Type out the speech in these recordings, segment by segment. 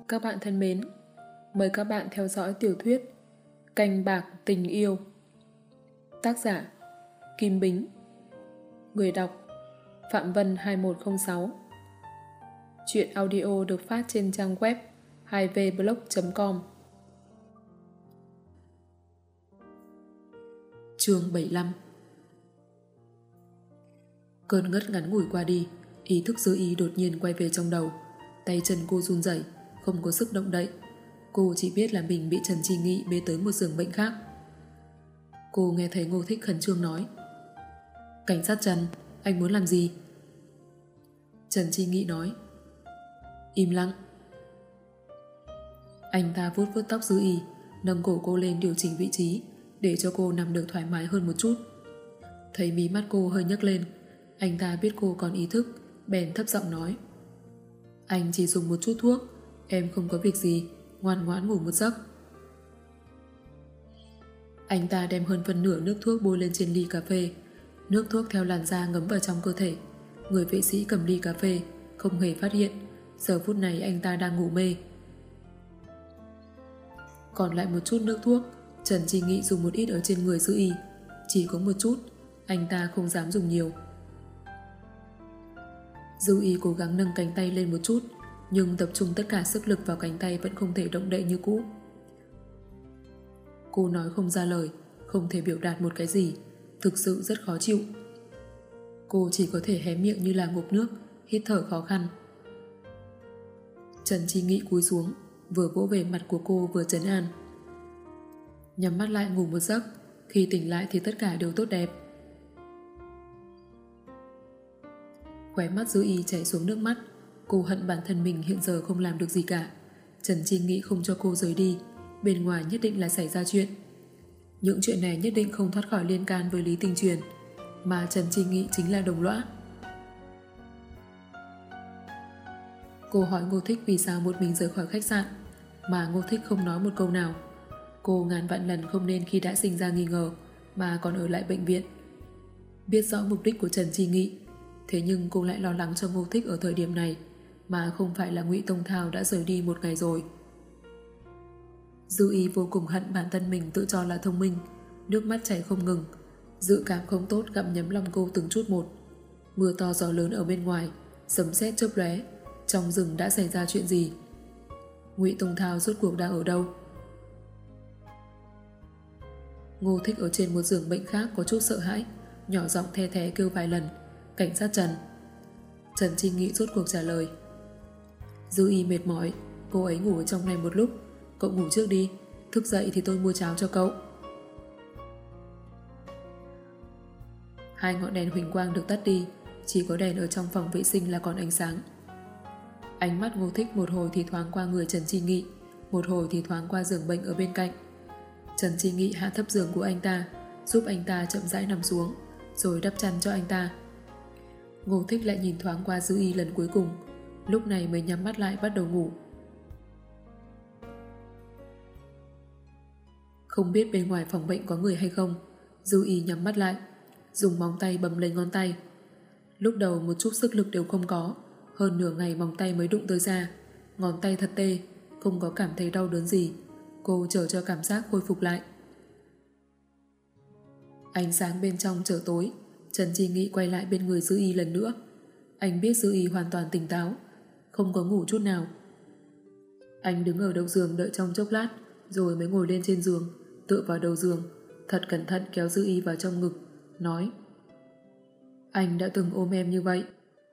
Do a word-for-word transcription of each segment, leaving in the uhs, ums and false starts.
Các bạn thân mến, mời các bạn theo dõi tiểu thuyết Canh bạc tình yêu. Tác giả Kim Bính. Người đọc Phạm Vân hai một không sáu. Truyện audio được phát trên trang web hai v blog chấm com. Chương bảy mươi lăm. Cơn ngất ngắn ngủi qua đi, ý thức Dư Y đột nhiên quay về trong đầu. Tay chân cô run rẩy, không có sức động đậy. Cô chỉ biết là mình bị Trần Chi Nghị bế tới một giường bệnh khác. Cô nghe thấy Ngô Thích khẩn trương nói: "Cảnh sát Trần, anh muốn làm gì?" Trần Chi Nghị nói: "Im lặng." Anh ta vuốt vuốt tóc Dư Y, nâng cổ cô lên điều chỉnh vị trí để cho cô nằm được thoải mái hơn một chút. Thấy mí mắt cô hơi nhấc lên, anh ta biết cô còn ý thức, bèn thấp giọng nói: "Anh chỉ dùng một chút thuốc, em không có việc gì, ngoan ngoãn ngủ một giấc." Anh ta đem hơn phân nửa nước thuốc bôi lên trên ly cà phê. Nước thuốc theo làn da ngấm vào trong cơ thể. Người vệ sĩ cầm ly cà phê, không hề phát hiện giờ phút này anh ta đang ngủ mê. Còn lại một chút nước thuốc, Trần Chi Nghị dùng một ít ở trên người Dư Y. Chỉ có một chút, anh ta không dám dùng nhiều. Dư Y cố gắng nâng cánh tay lên một chút, nhưng tập trung tất cả sức lực vào cánh tay vẫn không thể động đậy như cũ. Cô nói không ra lời, không thể biểu đạt một cái gì, thực sự rất khó chịu. Cô chỉ có thể hé miệng như là ngụp nước, hít thở khó khăn. Trần Chi Nghị cúi xuống, vừa vỗ về mặt của cô vừa trấn an: "Nhắm mắt lại ngủ một giấc, khi tỉnh lại thì tất cả đều tốt đẹp." Khóe mắt Dư Y chảy xuống nước mắt. Cô hận bản thân mình hiện giờ không làm được gì cả. Trần Chi Nghị không cho cô rời đi, bên ngoài nhất định là xảy ra chuyện. Những chuyện này nhất định không thoát khỏi liên can với Lý Tinh Truyền, mà Trần Chi Nghị chính là đồng lõa. Cô hỏi Ngô Thích vì sao một mình rời khỏi khách sạn, mà Ngô Thích không nói một câu nào. Cô ngàn vạn lần không nên khi đã sinh ra nghi ngờ mà còn ở lại bệnh viện. Biết rõ mục đích của Trần Chi Nghị, thế nhưng cô lại lo lắng cho Ngô Thích ở thời điểm này, mà không phải là Ngụy Tông Thao đã rời đi một ngày rồi. Dư Y vô cùng hận bản thân mình tự cho là thông minh, nước mắt chảy không ngừng, dự cảm không tốt gặm nhấm lòng cô từng chút một. Mưa to gió lớn ở bên ngoài, sấm sét chớp lóe, trong rừng đã xảy ra chuyện gì? Ngụy Tông Thao rốt cuộc đang ở đâu? Ngô Thích ở trên một giường bệnh khác có chút sợ hãi, nhỏ giọng the thé kêu vài lần: "Cảnh sát Trần." Trần Chi Nghị rốt cuộc trả lời: "Dư Y mệt mỏi, cô ấy ngủ ở trong này một lúc, cậu ngủ trước đi, thức dậy thì tôi mua cháo cho cậu." Hai ngọn đèn huỳnh quang được tắt đi, chỉ có đèn ở trong phòng vệ sinh là còn ánh sáng. Ánh mắt Ngô Thích một hồi thì thoáng qua người Trần Chi Nghị, một hồi thì thoáng qua giường bệnh ở bên cạnh. Trần Chi Nghị hạ thấp giường của anh ta, giúp anh ta chậm rãi nằm xuống, rồi đắp chăn cho anh ta. Ngô Thích lại nhìn thoáng qua Dư Y lần cuối cùng, lúc này mới nhắm mắt lại bắt đầu ngủ. Không biết bên ngoài phòng bệnh có người hay không, Dư Y nhắm mắt lại, dùng móng tay bấm lấy ngón tay. Lúc đầu một chút sức lực đều không có, hơn nửa ngày móng tay mới đụng tới da, ngón tay thật tê, không có cảm thấy đau đớn gì. Cô chờ cho cảm giác khôi phục lại. Ánh sáng bên trong trở tối, Trần Chi Nghị quay lại bên người Dư Y lần nữa. Anh biết Dư Y hoàn toàn tỉnh táo, không có ngủ chút nào. Anh đứng ở đầu giường đợi trong chốc lát, rồi mới ngồi lên trên giường, tựa vào đầu giường, thật cẩn thận kéo Dư Y vào trong ngực, nói: "Anh đã từng ôm em như vậy.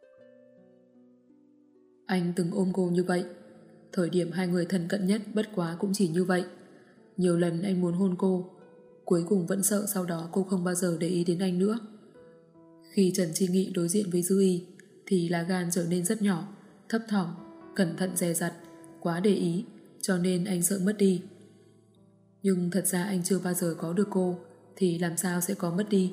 Anh từng ôm cô như vậy. Thời điểm hai người thân cận nhất bất quá cũng chỉ như vậy. Nhiều lần anh muốn hôn cô, cuối cùng vẫn sợ sau đó cô không bao giờ để ý đến anh nữa." Khi Trần Chi Nghị đối diện với Dư Y thì lá gan trở nên rất nhỏ, thấp thỏm, cẩn thận dè dặt, quá để ý, cho nên anh sợ mất đi. Nhưng thật ra anh chưa bao giờ có được cô, thì làm sao sẽ có mất đi?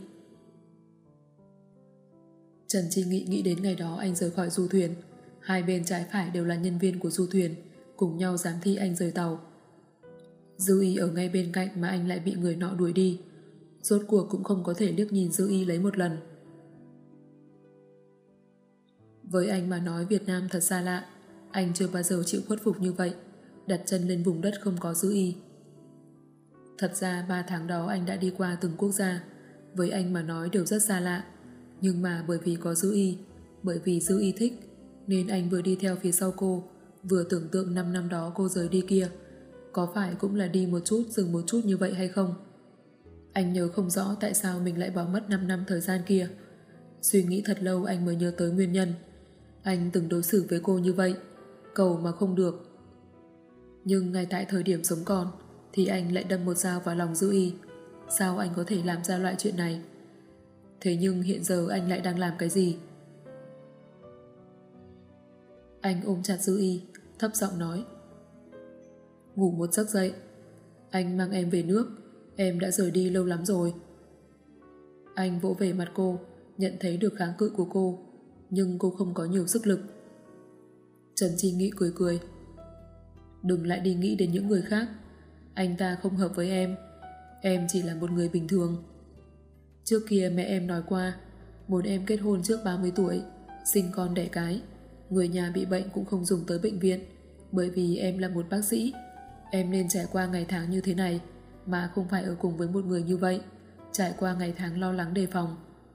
Trần Chi Nghị nghĩ đến ngày đó anh rời khỏi du thuyền, hai bên trái phải đều là nhân viên của du thuyền, cùng nhau giám thị anh rời tàu. Dư Y ở ngay bên cạnh mà anh lại bị người nọ đuổi đi, rốt cuộc cũng không có thể liếc nhìn Dư Y lấy một lần. Với anh mà nói Việt Nam thật xa lạ, anh chưa bao giờ chịu khuất phục như vậy. đặt chân lên vùng đất không có Dư Y. Thật ra ba tháng đó anh đã đi qua từng quốc gia, với anh mà nói đều rất xa lạ, nhưng mà bởi vì có Dư Y, bởi vì Dư Y thích, nên anh vừa đi theo phía sau cô, vừa tưởng tượng năm năm đó cô rời đi kia, có phải cũng là đi một chút dừng một chút như vậy hay không? Anh nhớ không rõ tại sao mình lại bỏ mất năm năm thời gian kia. Suy nghĩ thật lâu anh mới nhớ tới nguyên nhân. Anh từng đối xử với cô như vậy, cầu mà không được. Nhưng ngay tại thời điểm sống còn thì anh lại đâm một dao vào lòng Dư Y. Sao anh có thể làm ra loại chuyện này? Thế nhưng hiện giờ anh lại đang làm cái gì? Anh ôm chặt Dư Y, thấp giọng nói: ngủ một giấc dậy. Anh mang em về nước, em đã rời đi lâu lắm rồi. Anh vỗ về mặt cô, nhận thấy được kháng cự của cô, nhưng cô không có nhiều sức lực. Trần Chi Nghị cười cười: đừng lại đi nghĩ đến những người khác. Anh ta không hợp với em. Em chỉ là một người bình thường. Trước kia mẹ em nói qua, muốn em kết hôn trước ba mươi tuổi, sinh con đẻ cái, người nhà bị bệnh cũng không dùng tới bệnh viện, bởi vì em là một bác sĩ. Em nên trải qua ngày tháng như thế này, mà không phải ở cùng với một người như vậy, trải qua ngày tháng lo lắng đề phòng.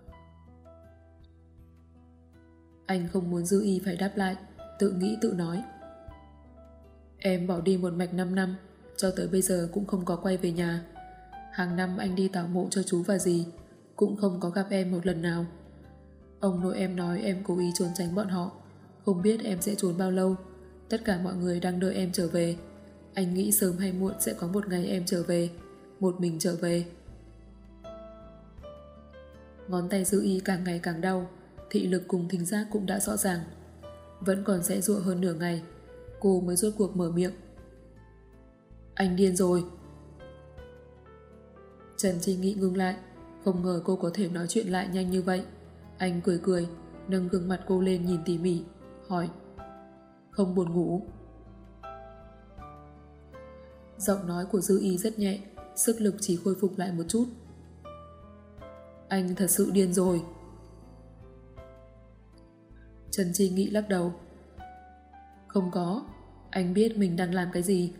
Anh không muốn Dư Y phải đáp lại, tự nghĩ tự nói: em bỏ đi một mạch năm năm, cho tới bây giờ cũng không có quay về nhà. Hàng năm anh đi tảo mộ cho chú và dì, cũng không có gặp em một lần nào. Ông nội em nói em cố ý trốn tránh bọn họ, không biết em sẽ trốn bao lâu. Tất cả mọi người đang đợi em trở về. Anh nghĩ sớm hay muộn sẽ có một ngày em trở về, một mình trở về. Ngón tay Dư Y càng ngày càng đau, thị lực cùng thính giác cũng đã rõ ràng. Vẫn còn dãy dụa hơn nửa ngày, cô mới rốt cuộc mở miệng: anh điên rồi. Trần Chi Nghị ngưng lại, không ngờ cô có thể nói chuyện lại nhanh như vậy. Anh cười cười, nâng gương mặt cô lên nhìn tỉ mỉ, hỏi: không buồn ngủ? Giọng nói của Dư Y rất nhẹ, sức lực chỉ khôi phục lại một chút. Anh thật sự điên rồi. Trần Chi Nghị lắc đầu: không có, anh biết mình đang làm cái gì.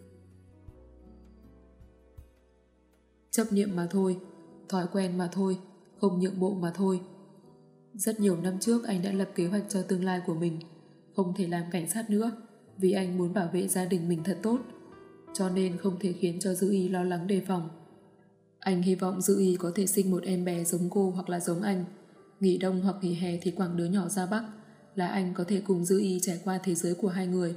Chấp niệm mà thôi, thói quen mà thôi, không nhượng bộ mà thôi. Rất nhiều năm trước anh đã lập kế hoạch cho tương lai của mình, không thể làm cảnh sát nữa, vì anh muốn bảo vệ gia đình mình thật tốt, cho nên không thể khiến cho Dư Y lo lắng đề phòng. Anh hy vọng Dư Y có thể sinh một em bé giống cô hoặc là giống anh. Nghỉ đông hoặc nghỉ hè thì quẳng đứa nhỏ ra Bắc, là anh có thể cùng Dư Y trải qua thế giới của hai người.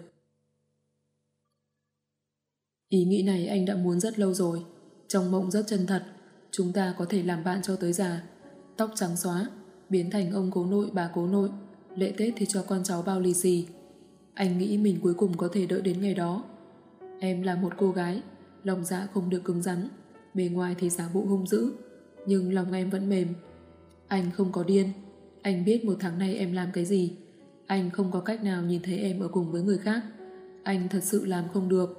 Ý nghĩ này anh đã muốn rất lâu rồi. Trong mộng rất chân thật, chúng ta có thể làm bạn cho tới già, tóc trắng xóa, biến thành ông cố nội bà cố nội, lễ Tết thì cho con cháu bao lì xì. Anh nghĩ mình cuối cùng có thể đợi đến ngày đó. Em là một cô gái, lòng dạ không được cứng rắn, bề ngoài thì giả bộ hung dữ, nhưng lòng em vẫn mềm. Anh không có điên, anh biết một tháng nay em làm cái gì. Anh không có cách nào nhìn thấy em ở cùng với người khác. Anh thật sự làm không được.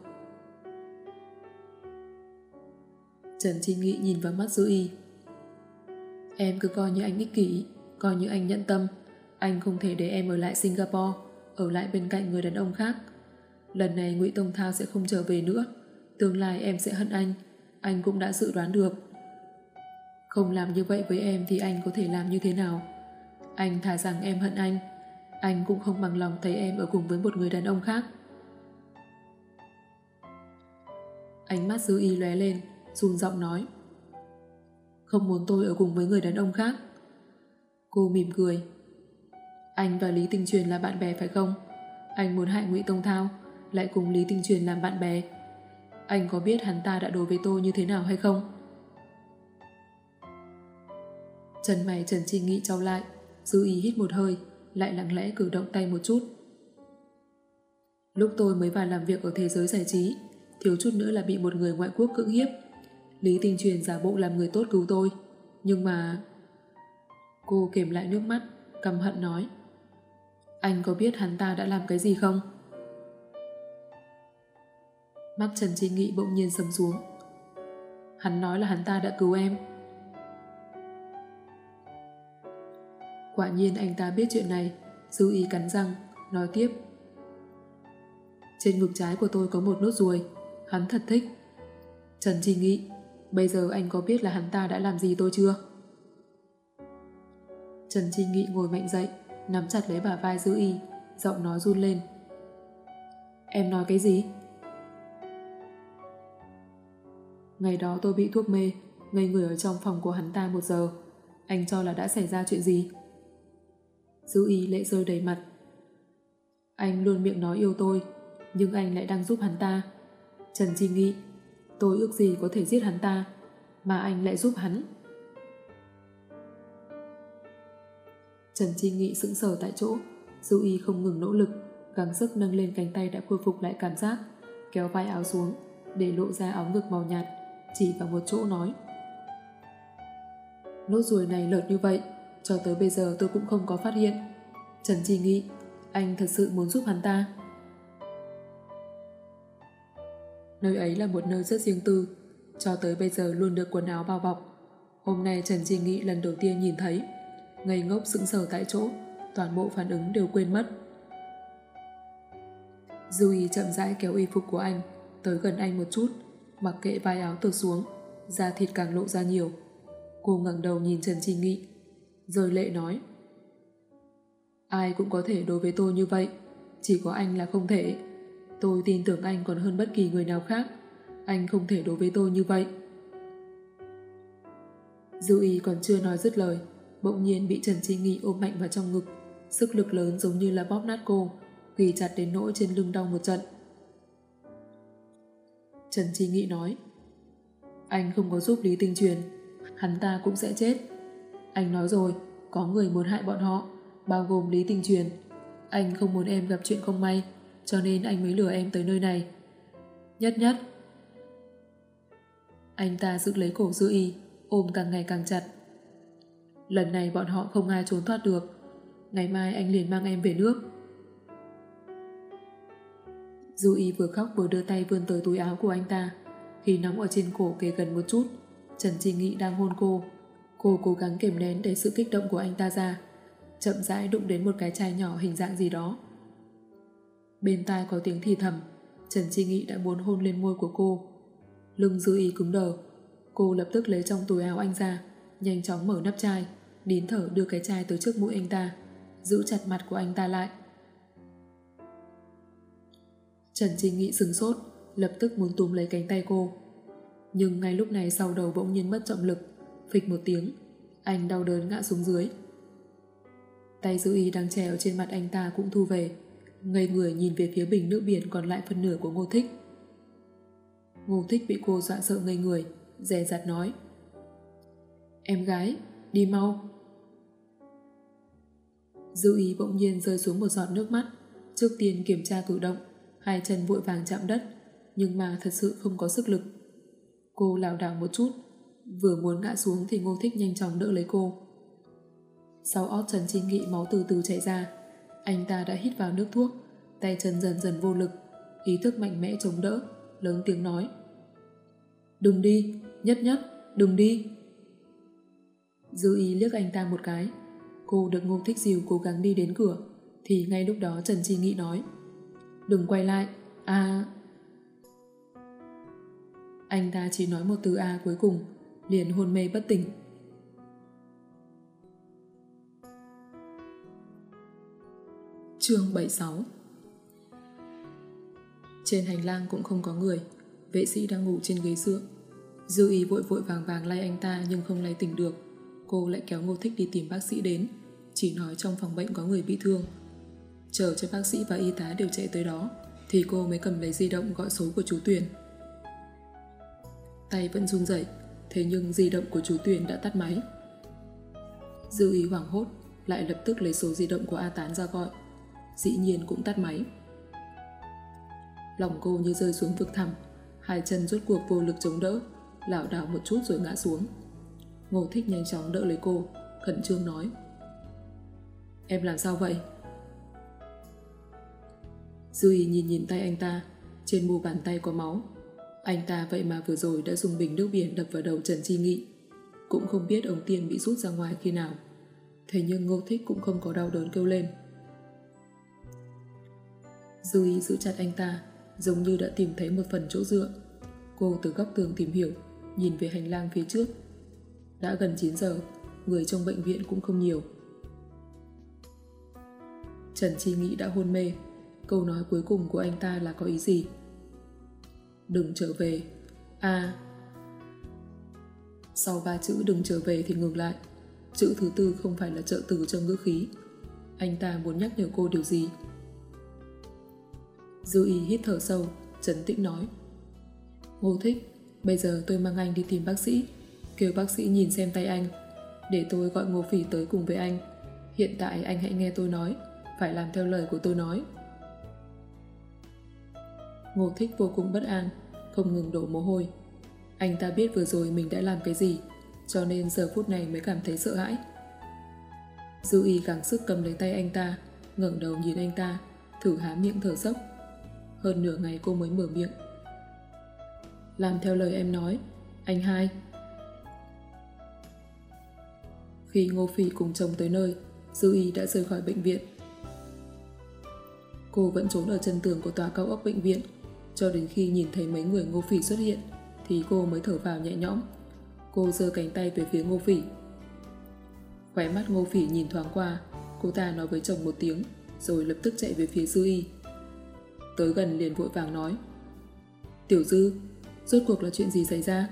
Trần Chi Nghị nhìn vào mắt Dư Y. Em cứ coi như anh ích kỷ, coi như anh nhận tâm. Anh không thể để em ở lại Singapore, ở lại bên cạnh người đàn ông khác. Lần này Ngụy Tông Thao sẽ không trở về nữa. Tương lai em sẽ hận anh, anh cũng đã dự đoán được. Không làm như vậy với em thì anh có thể làm như thế nào? Anh thà rằng em hận anh, anh cũng không bằng lòng thấy em ở cùng với một người đàn ông khác. Ánh mắt Dư Y lóe lên, run giọng nói: không muốn tôi ở cùng với người đàn ông khác. Cô mỉm cười: anh và Lý Tinh Truyền là bạn bè phải không? Anh muốn hại Ngụy Tông Thao, lại cùng Lý Tinh Truyền làm bạn bè. Anh có biết hắn ta đã đối với tôi như thế nào hay không? Chân mày Trần Chi Nghị chau lại, Dư Y hít một hơi, lại lặng lẽ cử động tay một chút. Lúc tôi mới vào làm việc ở thế giới giải trí, thiếu chút nữa là bị một người ngoại quốc cưỡng hiếp. Lý Tinh Truyền giả bộ làm người tốt cứu tôi, nhưng mà... Cô kềm lại nước mắt, căm hận nói: anh có biết hắn ta đã làm cái gì không? Mắt Trần Chi Nghị bỗng nhiên sầm xuống. Hắn nói là hắn ta đã cứu em. Quả nhiên anh ta biết chuyện này. Dư Y cắn răng, nói tiếp: Trên ngực trái của tôi có một nốt ruồi. Hắn thật thích. Trần Chi Nghị, bây giờ anh có biết là hắn ta đã làm gì tôi chưa? Trần Chi Nghị ngồi mạnh dậy, nắm chặt lấy bả vai Dư Y, giọng nói run lên. Em nói cái gì? Ngày đó tôi bị thuốc mê, ngây người ở trong phòng của hắn ta một giờ. Anh cho là đã xảy ra chuyện gì? Dư Y lệ rơi đầy mặt. Anh luôn miệng nói yêu tôi, nhưng anh lại đang giúp hắn ta. Trần Chi Nghị, tôi ước gì có thể giết hắn ta, mà anh lại giúp hắn. Trần Chi Nghị sững sờ tại chỗ. Dư Y không ngừng nỗ lực, gắng sức nâng lên cánh tay đã khôi phục lại cảm giác, kéo vai áo xuống để lộ ra áo ngực màu nhạt, chỉ vào một chỗ nói. Nốt ruồi này lợt như vậy, cho tới bây giờ tôi cũng không có phát hiện. Trần Chi Nghị, anh thật sự muốn giúp hắn ta. Nơi ấy là một nơi rất riêng tư, cho tới bây giờ luôn được quần áo bao bọc. Hôm nay Trần Chi Nghị lần đầu tiên nhìn thấy, ngây ngốc sững sờ tại chỗ, toàn bộ phản ứng đều quên mất. Dư Y chậm rãi kéo y phục của anh tới gần anh một chút, mặc kệ vai áo tuột xuống, da thịt càng lộ ra nhiều. Cô ngẩng đầu nhìn Trần Chi Nghị, rơi lệ nói. Ai cũng có thể đối với tôi như vậy, chỉ có anh là không thể. Tôi tin tưởng anh còn hơn bất kỳ người nào khác. Anh không thể đối với tôi như vậy. Dư Y còn chưa nói dứt lời, bỗng nhiên bị Trần Chi Nghị ôm mạnh vào trong ngực, sức lực lớn giống như là bóp nát cô, ghi chặt đến nỗi trên lưng đau một trận. Trần Chi Nghị nói, anh không có giúp Lý Tinh Truyền, hắn ta cũng sẽ chết. Anh nói rồi, có người muốn hại bọn họ, bao gồm Lý Tinh Truyền. Anh không muốn em gặp chuyện không may, cho nên anh mới lừa em tới nơi này. Nhất nhất. Anh ta giữ lấy cổ Dư Y, ôm càng ngày càng chặt. Lần này bọn họ không ai trốn thoát được. Ngày mai anh liền mang em về nước. Dư Y vừa khóc vừa đưa tay vươn tới túi áo của anh ta. Khi nóng ở trên cổ kề gần một chút, Trần Chi Nghị đang hôn cô. Cô cố gắng kiềm nén để sự kích động của anh ta ra, chậm rãi đụng đến một cái chai nhỏ hình dạng gì đó. Bên tai có tiếng thì thầm. Trần Chi Nghị đã muốn hôn lên môi của cô. Lưng Dư Y cứng đờ. Cô lập tức lấy trong túi áo anh ra, nhanh chóng mở nắp chai, nín thở đưa cái chai tới trước mũi anh ta, giữ chặt mặt của anh ta lại. Trần Chi Nghị sửng sốt, lập tức muốn túm lấy cánh tay cô. Nhưng ngay lúc này sau đầu bỗng nhiên mất trọng lực, phịch một tiếng, anh đau đớn ngã xuống dưới. Tay Dư Y đang treo trên mặt anh ta cũng thu về, ngây người nhìn về phía bình nước biển còn lại phân nửa của Ngô Thích. Ngô Thích bị cô dọa sợ ngây người, dè dặt nói. Em gái, đi mau. Dư Y bỗng nhiên rơi xuống một giọt nước mắt, trước tiên kiểm tra cử động, hai chân vội vàng chạm đất, nhưng mà thật sự không có sức lực. Cô lảo đảo một chút, vừa muốn ngã xuống thì Ngô Thích nhanh chóng đỡ lấy cô. Sau ót Trần Chi Nghị máu từ từ chảy ra, anh ta đã hít vào nước thuốc, tay chân dần dần vô lực, ý thức mạnh mẽ chống đỡ, lớn tiếng nói. Đừng đi, nhất nhất, đừng đi. Dư Y liếc anh ta một cái. Cô được Ngô Thích dìu cố gắng đi đến cửa, thì ngay lúc đó Trần Chi Nghị nói. Đừng quay lại, à... Anh ta chỉ nói một từ A cuối cùng, liền hôn mê bất tỉnh. Chương bảy mươi sáu. Trên hành lang cũng không có người, vệ sĩ đang ngủ trên ghế dựa. Dư Y vội vội vàng vàng lay anh ta nhưng không lay tỉnh được. Cô lại kéo Ngô Thích đi tìm bác sĩ đến, chỉ nói trong phòng bệnh có người bị thương. Chờ cho bác sĩ và y tá đều chạy tới đó, thì cô mới cầm lấy di động gọi số của chú Tuyền. Tay vẫn run rẩy, thế nhưng di động của chú Tuyền đã tắt máy. Dư Y hoảng hốt, lại lập tức lấy số di động của A Tán ra gọi. Dĩ nhiên cũng tắt máy. Lòng cô như rơi xuống vực thẳm, hai chân rốt cuộc vô lực chống đỡ, lảo đảo một chút rồi ngã xuống. Ngô Thích nhanh chóng đỡ lấy cô, khẩn trương nói. Em làm sao vậy? Dư Y nhìn nhìn tay anh ta, trên mu bàn tay có máu. Anh ta vậy mà vừa rồi đã dùng bình nước biển đập vào đầu Trần Chi Nghị. Cũng không biết ống tiền bị rút ra ngoài khi nào. Thế nhưng Ngô Thích cũng không có đau đớn kêu lên. Dư Y giữ chặt anh ta, giống như đã tìm thấy một phần chỗ dựa. Cô từ góc tường tìm hiểu, nhìn về hành lang phía trước. Đã gần chín giờ, người trong bệnh viện cũng không nhiều. Trần Chi Nghị đã hôn mê. Câu nói cuối cùng của anh ta là có ý gì? Đừng trở về. À. Sau ba chữ đừng trở về thì ngừng lại. Chữ thứ tư không phải là trợ từ cho ngữ khí. Anh ta muốn nhắc nhở cô điều gì? Dư Y hít thở sâu, trấn tĩnh nói. Ngô Thích, bây giờ tôi mang anh đi tìm bác sĩ. Kêu bác sĩ nhìn xem tay anh. Để tôi gọi Ngô Phỉ tới cùng với anh. Hiện tại anh hãy nghe tôi nói. Phải làm theo lời của tôi nói. Ngô Thích vô cùng bất an, không ngừng đổ mồ hôi. Anh ta biết vừa rồi mình đã làm cái gì, cho nên giờ phút này mới cảm thấy sợ hãi. Dư Y gắng sức cầm lấy tay anh ta, ngẩng đầu nhìn anh ta, thử há miệng thở dốc. Hơn nửa ngày cô mới mở miệng. Làm theo lời em nói, anh hai. Khi Ngô Phỉ cùng chồng tới nơi, Dư Y đã rời khỏi bệnh viện. Cô vẫn trốn ở chân tường của tòa cao ốc bệnh viện, cho đến khi nhìn thấy mấy người Ngô Phỉ xuất hiện thì cô mới thở vào nhẹ nhõm. Cô giơ cánh tay về phía Ngô Phỉ. Khóe mắt Ngô Phỉ nhìn thoáng qua, cô ta nói với chồng một tiếng rồi lập tức chạy về phía Dư Y. Tới gần liền vội vàng nói. Tiểu Dư, rốt cuộc là chuyện gì xảy ra?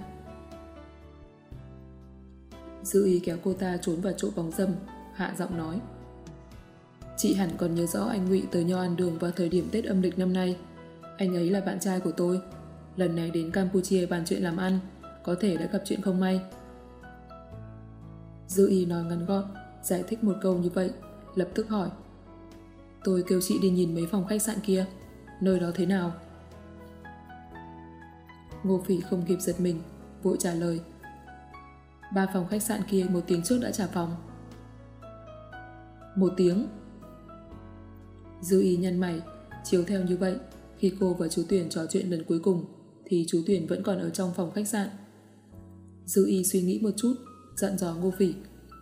Dư Y kéo cô ta trốn vào chỗ bóng râm, hạ giọng nói. Chị hẳn còn nhớ rõ anh Ngụy tới Nho An Đường vào thời điểm Tết âm lịch năm nay. Anh ấy là bạn trai của tôi. Lần này đến Campuchia bàn chuyện làm ăn, có thể đã gặp chuyện không may. Dư Y nói ngắn gọn, giải thích một câu như vậy, lập tức hỏi. Tôi kêu chị đi nhìn mấy phòng khách sạn kia, nơi đó thế nào? Ngô Phỉ không kịp giật mình, vội trả lời. Ba phòng khách sạn kia một tiếng trước đã trả phòng. Một tiếng? Dư Y nhăn mày, chiếu theo như vậy, khi cô và chú Tuyển trò chuyện lần cuối cùng thì chú Tuyển vẫn còn ở trong phòng khách sạn. Dư Y suy nghĩ một chút, dặn dò Ngô Phỉ.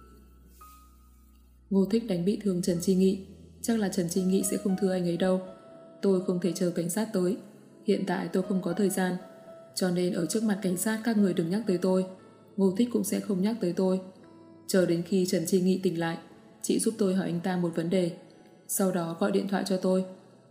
Ngô Thích đánh bị thương Trần Chi Nghị, chắc là Trần Chi Nghị sẽ không thưa anh ấy đâu. Tôi không thể chờ cảnh sát tới, hiện tại tôi không có thời gian, cho nên ở trước mặt cảnh sát các người đừng nhắc tới tôi. Ngô Thích cũng sẽ không nhắc tới tôi. Chờ đến khi Trần Chi Nghị tỉnh lại, chị giúp tôi hỏi anh ta một vấn đề, sau đó gọi điện thoại cho tôi.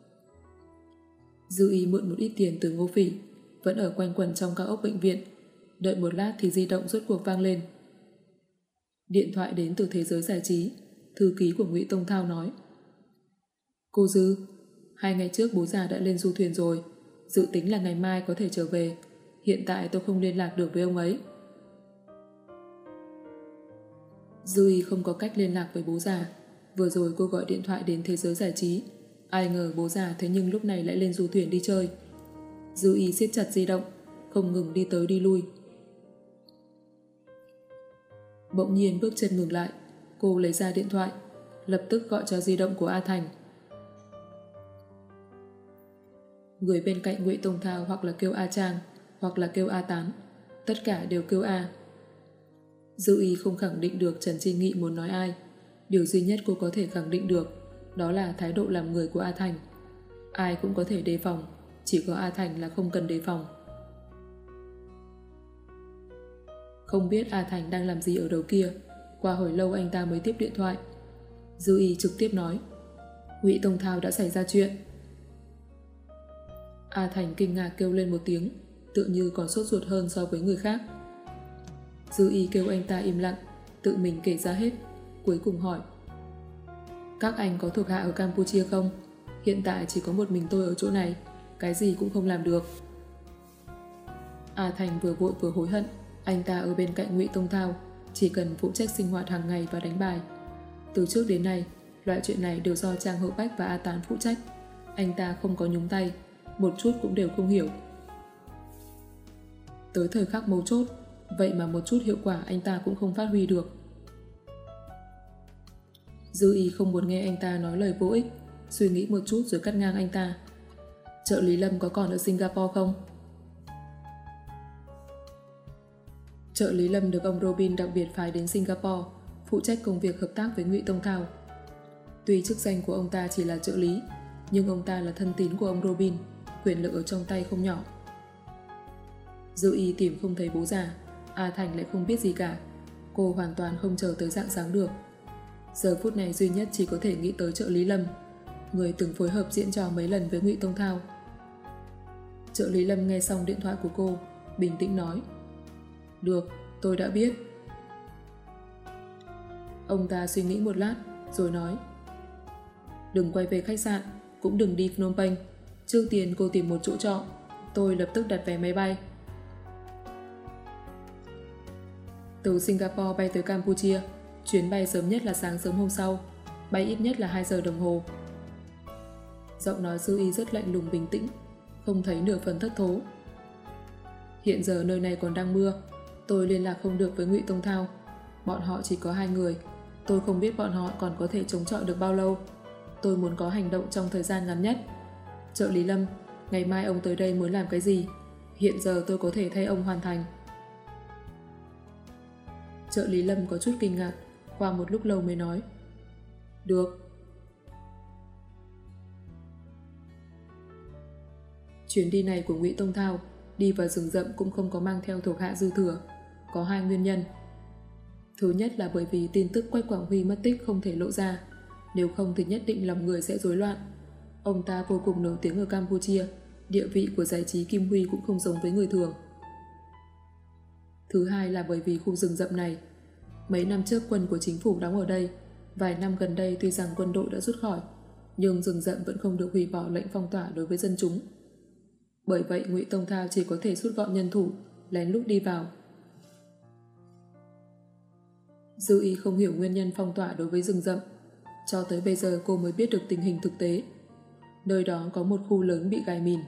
Dư Y mượn một ít tiền từ Ngô Phỉ, vẫn ở quanh quẩn trong cao ốc bệnh viện. Đợi một lát thì di động rốt cuộc vang lên. Điện thoại đến từ thế giới giải trí. Thư ký của Ngụy Tông Thao nói. Cô Dư, hai ngày trước bố già đã lên du thuyền rồi, dự tính là ngày mai có thể trở về. Hiện tại tôi không liên lạc được với ông ấy. Dư Y không có cách liên lạc với bố già. Vừa rồi cô gọi điện thoại đến thế giới giải trí, ai ngờ bố già thế nhưng lúc này lại lên du thuyền đi chơi. Dư Y siết chặt di động, không ngừng đi tới đi lui. Bỗng nhiên bước chân ngừng lại, cô lấy ra điện thoại, lập tức gọi cho di động của A Thành. Người bên cạnh Ngụy Tông Thao hoặc là kêu A Trang, hoặc là kêu A Tán, tất cả đều kêu A. Dư Y không khẳng định được Trần Chi Nghị muốn nói ai. Điều duy nhất cô có thể khẳng định được đó là thái độ làm người của A Thành. Ai cũng có thể đề phòng, chỉ có A Thành là không cần đề phòng. Không biết A Thành đang làm gì ở đầu kia, qua hồi lâu anh ta mới tiếp điện thoại. Dư Y trực tiếp nói, Ngụy Tông Thao đã xảy ra chuyện. A Thành kinh ngạc kêu lên một tiếng, tự như còn sốt ruột hơn so với người khác. Dư Y kêu anh ta im lặng, tự mình kể ra hết, cuối cùng hỏi. Các anh có thuộc hạ ở Campuchia không? Hiện tại chỉ có một mình tôi ở chỗ này, cái gì cũng không làm được. A Thành vừa vội vừa hối hận, anh ta ở bên cạnh Ngụy Tông Thao, chỉ cần phụ trách sinh hoạt hàng ngày và đánh bài. Từ trước đến nay, loại chuyện này đều do Trang Hậu Bách và A Tán phụ trách. Anh ta không có nhúng tay, một chút cũng đều không hiểu. Tới thời khắc mấu chốt, vậy mà một chút hiệu quả anh ta cũng không phát huy được. Dư Y không muốn nghe anh ta nói lời vô ích, suy nghĩ một chút rồi cắt ngang anh ta. Trợ lý Lâm có còn ở Singapore không? Trợ lý Lâm được ông Robin đặc biệt phái đến Singapore, phụ trách công việc hợp tác với Ngụy Tông Thao. Tuy chức danh của ông ta chỉ là trợ lý, nhưng ông ta là thân tín của ông Robin. quyền lực ở trong tay không nhỏ. Dư Y tìm không thấy bố già, A Thành lại không biết gì cả. Cô hoàn toàn không chờ tới rạng sáng được. Giờ phút này duy nhất chỉ có thể nghĩ tới trợ lý Lâm, người từng phối hợp diễn trò mấy lần với Ngụy Tông Thao. Trợ lý Lâm nghe xong điện thoại của cô, bình tĩnh nói: "Được, tôi đã biết." Ông ta suy nghĩ một lát, rồi nói: "Đừng quay về khách sạn, cũng đừng đi Phnom Penh. Trước tiên cô tìm một chỗ trọ, tôi lập tức đặt vé máy bay." Từ Singapore bay tới Campuchia, chuyến bay sớm nhất là sáng sớm hôm sau, bay ít nhất là hai giờ đồng hồ. Giọng nói Dư Y rất lạnh lùng bình tĩnh, không thấy nửa phần thất thố. "Hiện giờ nơi này còn đang mưa, tôi liên lạc không được với Ngụy Tông Thao. Bọn họ chỉ có hai người, tôi không biết bọn họ còn có thể chống chọi được bao lâu. Tôi muốn có hành động trong thời gian ngắn nhất. Trợ lý Lâm, ngày mai ông tới đây muốn làm cái gì? Hiện giờ tôi có thể thay ông hoàn thành." Trợ lý Lâm có chút kinh ngạc, qua một lúc lâu mới nói: "Được." Chuyến đi này của Ngụy Tông Thao đi vào rừng rậm cũng không có mang theo thuộc hạ dư thừa, có hai nguyên nhân. Thứ nhất là bởi vì tin tức Quách Quảng Huy mất tích không thể lộ ra, nếu không thì nhất định lòng người sẽ rối loạn. Ông ta vô cùng nổi tiếng ở Campuchia, địa vị của giải trí Kim Huy cũng không giống với người thường. Thứ hai là bởi vì khu rừng rậm này, mấy năm trước quân của chính phủ đóng ở đây, vài năm gần đây tuy rằng quân đội đã rút khỏi, nhưng rừng rậm vẫn không được hủy bỏ lệnh phong tỏa đối với dân chúng. Bởi vậy Ngụy Tông Thao chỉ có thể rút gọn nhân thủ, lén lút đi vào. Dư Y không hiểu nguyên nhân phong tỏa đối với rừng rậm. Cho tới bây giờ cô mới biết được tình hình thực tế. Nơi đó có một khu lớn bị gài mìn.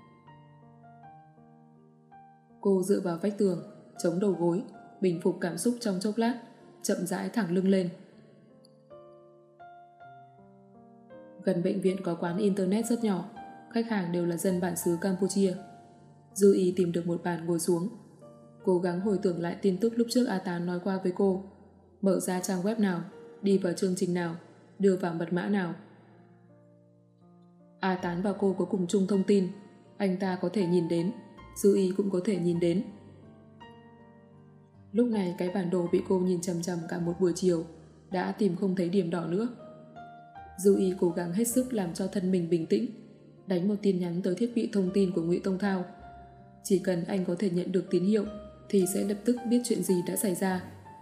Cô dựa vào vách tường, chống đầu gối, bình phục cảm xúc trong chốc lát, chậm rãi thẳng lưng lên. Gần bệnh viện có quán internet rất nhỏ, khách hàng đều là dân bản xứ Campuchia. Dư Y tìm được một bàn ngồi xuống, cố gắng hồi tưởng lại tin tức lúc trước A Tán nói qua với cô, mở ra trang web nào, đi vào chương trình nào, đưa vào mật mã nào. A Tán và cô có cùng chung thông tin, anh ta có thể nhìn đến, Dư Y cũng có thể nhìn đến. Lúc này cái bản đồ bị cô nhìn chằm chằm cả một buổi chiều đã tìm không thấy điểm đỏ nữa. Dư Y cố gắng hết sức làm cho thân mình bình tĩnh, đánh một tin nhắn tới thiết bị thông tin của Ngụy Tông Thao. Chỉ cần anh có thể nhận được tín hiệu thì sẽ lập tức biết chuyện gì đã xảy ra.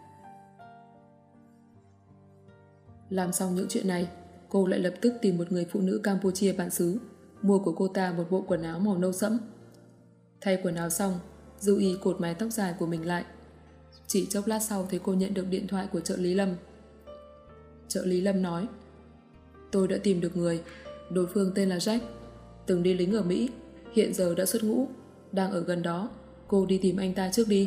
Làm xong những chuyện này, cô lại lập tức tìm một người phụ nữ Campuchia bản xứ, mua của cô ta một bộ quần áo màu nâu sẫm. Thay quần áo xong, Dư Y cột mái tóc dài của mình lại. Chỉ chốc lát sau thì cô nhận được điện thoại của trợ lý Lâm. Trợ lý Lâm nói: "Tôi đã tìm được người, đối phương tên là Jack, từng đi lính ở Mỹ, hiện giờ đã xuất ngũ, đang ở gần đó, cô đi tìm anh ta trước đi."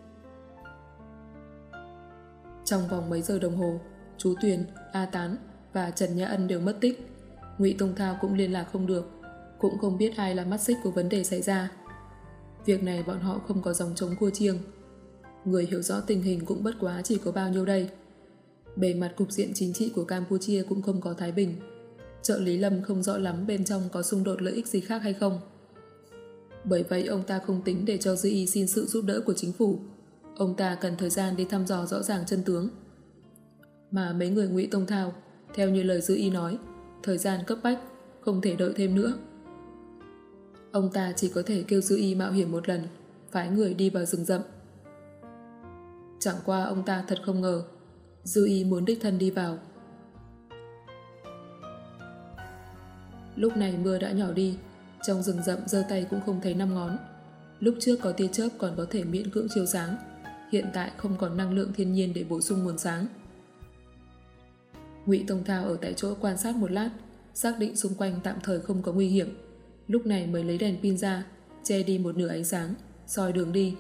Trong vòng mấy giờ đồng hồ, chú Tuyền, A Tán và Trần Nhã Ân đều mất tích. Ngụy Tông Thao cũng liên lạc không được, cũng không biết ai là mắt xích của vấn đề xảy ra. Việc này bọn họ không có dòng chống cua chiêng. Người hiểu rõ tình hình cũng bất quá chỉ có bao nhiêu đây. Bề mặt cục diện chính trị của Campuchia cũng không có thái bình. Trợ lý Lâm không rõ lắm bên trong có xung đột lợi ích gì khác hay không. Bởi vậy ông ta không tính để cho Dư Y xin sự giúp đỡ của chính phủ. Ông ta cần thời gian đi thăm dò rõ ràng chân tướng. Mà mấy người Ngụy Tông Thao, theo như lời Dư Y nói, thời gian cấp bách, không thể đợi thêm nữa. Ông ta chỉ có thể kêu Dư Y mạo hiểm một lần, phái người đi vào rừng rậm. Chẳng qua ông ta thật không ngờ, Dư Y muốn đích thân đi vào. Lúc này mưa đã nhỏ đi, trong rừng rậm giơ tay cũng không thấy năm ngón. Lúc trước có tia chớp còn có thể miễn cưỡng chiếu sáng, hiện tại không còn năng lượng thiên nhiên để bổ sung nguồn sáng. Ngụy Tông Thao ở tại chỗ quan sát một lát, xác định xung quanh tạm thời không có nguy hiểm, lúc này mới lấy đèn pin ra, che đi một nửa ánh sáng, soi đường đi.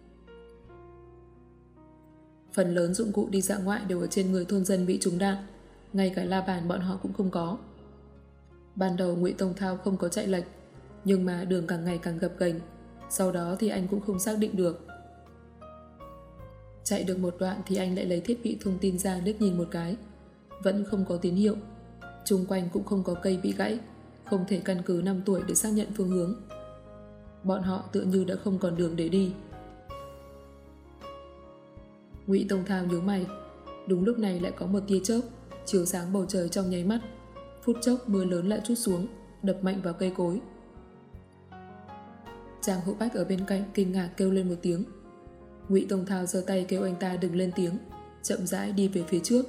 Phần lớn dụng cụ đi dã ngoại đều ở trên người thôn dân bị trúng đạn, ngay cả la bàn bọn họ cũng không có. Ban đầu Ngụy Tông Thao không có chạy lệch, nhưng mà đường càng ngày càng gập ghềnh, sau đó thì anh cũng không xác định được. Chạy được một đoạn thì anh lại lấy thiết bị thông tin ra liếc nhìn một cái, vẫn không có tín hiệu. Chung quanh cũng không có cây bị gãy, không thể căn cứ năm tuổi để xác nhận phương hướng. Bọn họ tựa như đã không còn đường để đi. Ngụy Tông Thao nhíu mày. Đúng lúc này lại có một tia chớp chiếu sáng bầu trời trong nháy mắt. Phút chốc mưa lớn lại trút xuống, đập mạnh vào cây cối. Trang Hữu Bách ở bên cạnh kinh ngạc kêu lên một tiếng. Ngụy Tông Thao giơ tay kêu anh ta đừng lên tiếng, chậm rãi đi về phía trước.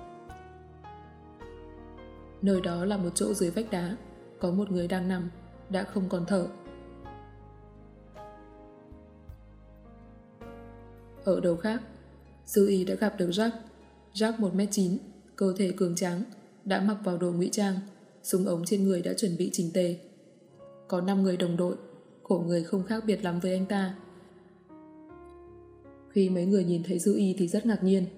Nơi đó là một chỗ dưới vách đá, có một người đang nằm, đã không còn thở. Ở đầu khác, Dư Y đã gặp được Jack. Jack một mét chín, cơ thể cường tráng, đã mặc vào đồ ngụy trang, súng ống trên người đã chuẩn bị chỉnh tề. Có năm người đồng đội, khổ người không khác biệt lắm với anh ta. Khi mấy người nhìn thấy Dư Y thì rất ngạc nhiên.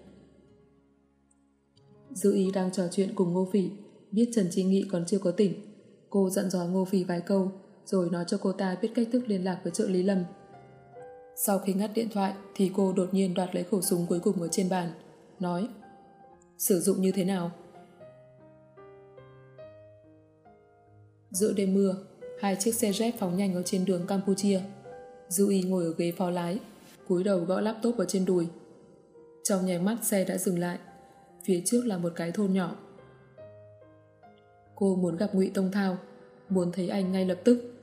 Dư Y đang trò chuyện cùng Ngô Phỉ, biết Trần Chi Nghị còn chưa có tỉnh. Cô dặn dò Ngô Phỉ vài câu, rồi nói cho cô ta biết cách thức liên lạc với trợ lý Lâm. Sau khi ngắt điện thoại thì cô đột nhiên đoạt lấy khẩu súng cuối cùng ở trên bàn, nói: sử dụng như thế nào? Giữa đêm mưa, hai chiếc xe Jeep phóng nhanh ở trên đường Campuchia. Dư Y ngồi ở ghế phó lái, cúi đầu gõ laptop ở trên đùi. Trong nháy mắt xe đã dừng lại. Phía trước là một cái thôn nhỏ. Cô muốn gặp Ngụy Tông Thao, muốn thấy anh ngay lập tức.